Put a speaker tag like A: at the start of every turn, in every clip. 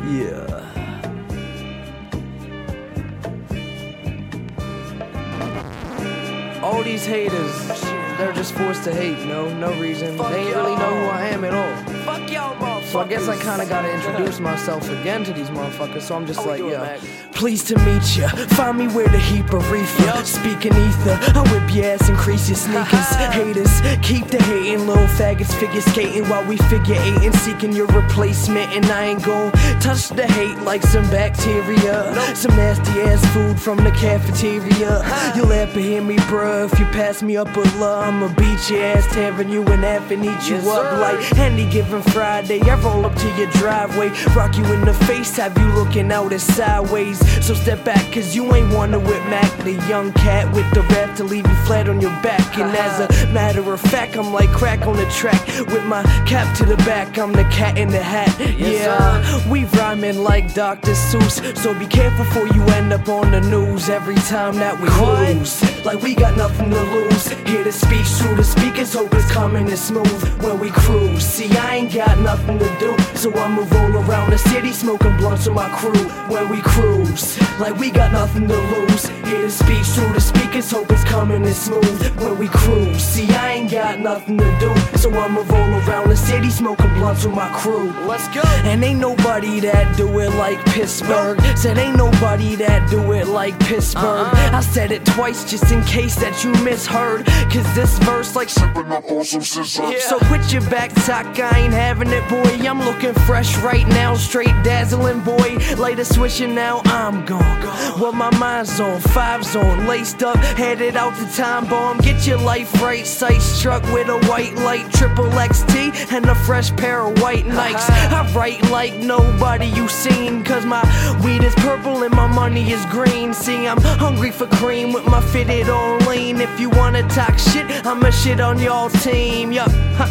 A: Yeah. All these haters, they're just forced to hate, no reason. They ain't really know who I am at all.
B: Fuck y'all motherfuckers.
A: So I guess I kinda gotta introduce myself again to these motherfuckers. So I'm just like,
B: doing,
A: yo,
B: Mac?
A: pleased to meet ya. Find me where the heap of reefer. Speaking ether, I whip your ass and crease your sneakers. Haters, keep the hating. Little faggots figure skating while we figure eightin'. Seeking your replacement, and I ain't gon' touch the hate like some bacteria. Some nasty ass food from the cafeteria. You'll have to hear me, bruh. If you pass me up with love, I'ma beat your ass, tearing you in half and eat you up like any given Friday. I roll up to your driveway, rock you in the face, have you looking out as sideways. So step back, cause you ain't wanna whip Mac, the young cat with the rap to leave you flat on your back. And as a matter of fact, I'm like crack on the track with my cap to the back. I'm the cat in the hat. We rhyming like Dr. Seuss, so be careful before you end up on the news every time that we cruise. Like we got nothing to lose. Hear the speech through the speakers, hope it's coming in smooth when we cruise. See, I ain't got nothing to do, so I'ma roll around the city smoking blunts with my crew when we cruise. Like we got nothing to lose. Hear the speech through the speakers, hope it's coming in smooth when we cruise. See, I ain't got nothing to do, so I'ma roll around the city smoking blunts with my crew.
B: Let's go.
A: And ain't nobody that do it like Pittsburgh. Said ain't nobody that do it like Pittsburgh. I said it twice just in case that you misheard, cause this verse like sipping up on some scissors. So quit your back talk, I ain't having it, boy. I'm looking fresh right now, straight dazzling, boy. Light a switch and now I'm gone. Well, my mind's on, 5's on, laced up, headed out the time bomb. Get your life right, sight struck with a white light, triple XT and a fresh pair of white Nikes. I write like nobody you seen, cause my weed is purple and my money is green. See, I'm hungry for cream with my fitted on lean. If you wanna talk shit, I'ma shit on y'all team. Yup,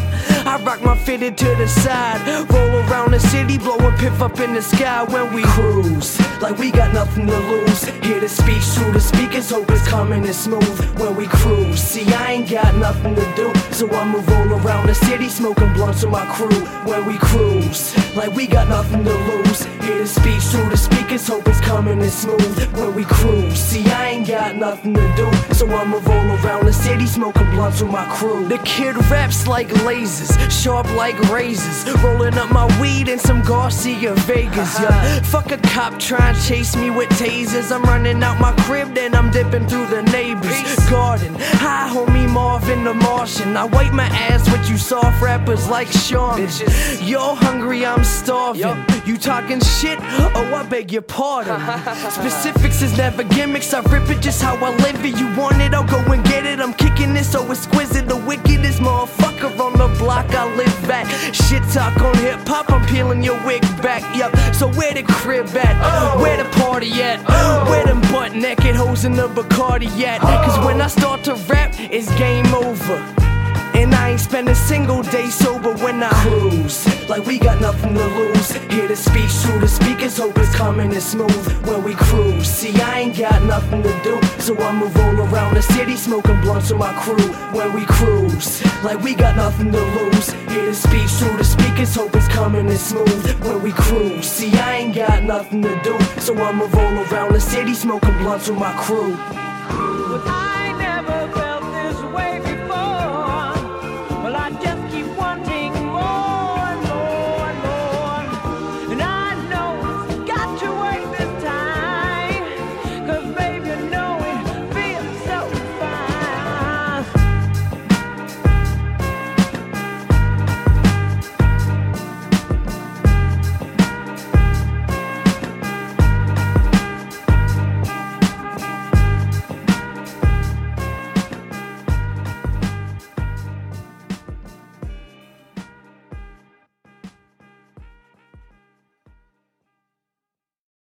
A: I rock my fitted to the side, roll around the city, blowing piff up in the sky when we cruise. Like we got nothing to lose. Hear the speech through the speakers, hope it's coming in smooth when we cruise. See, I ain't got nothing to do, so I'ma roll around the city smoking blunts with my crew when we cruise. Like we got nothing to lose. Hear the speech through the speakers, hope it's coming in smooth when we cruise. See, I ain't got nothing to do, so I'ma roll around the city smoking blunts with my crew. The kid raps like lasers, sharp like razors, rolling up my weed in some Garcia Vegas. Yeah, fuck a cop trying to chase me with tasers. I'm running out my crib, then I'm dipping through the neighbor's garden. Hi, homie Marvin the Martian. I wipe my ass with you soft rappers like Sean. You're hungry, I'm starving. You talking shit? Oh, I beg your pardon. Specifics is never gimmicks. I rip it just how I live it. You want it? I'll go and get it. I'm kicking it so exquisite. The wickedest motherfucker on the block I live at. Shit talk on hip hop, I'm peeling your wig back. Yup, so where the crib at? Where the party at? Where them butt naked hoes in the Bacardi at? Cause when I start to rap, it's game over. And I ain't spend a single day sober when I cruise. Like we got nothing to lose. Hear the speech through the speakers, hope it's coming in smooth when we cruise. See, I ain't got nothing to do, so I'ma roll around the city smoking blunts with my crew when we cruise. Like we got nothing to lose. Hear the speech through the speakers, hope it's coming in smooth when we cruise. See, I ain't got nothing to do, so I'ma roll around the city smoking blunts with my crew.
B: I never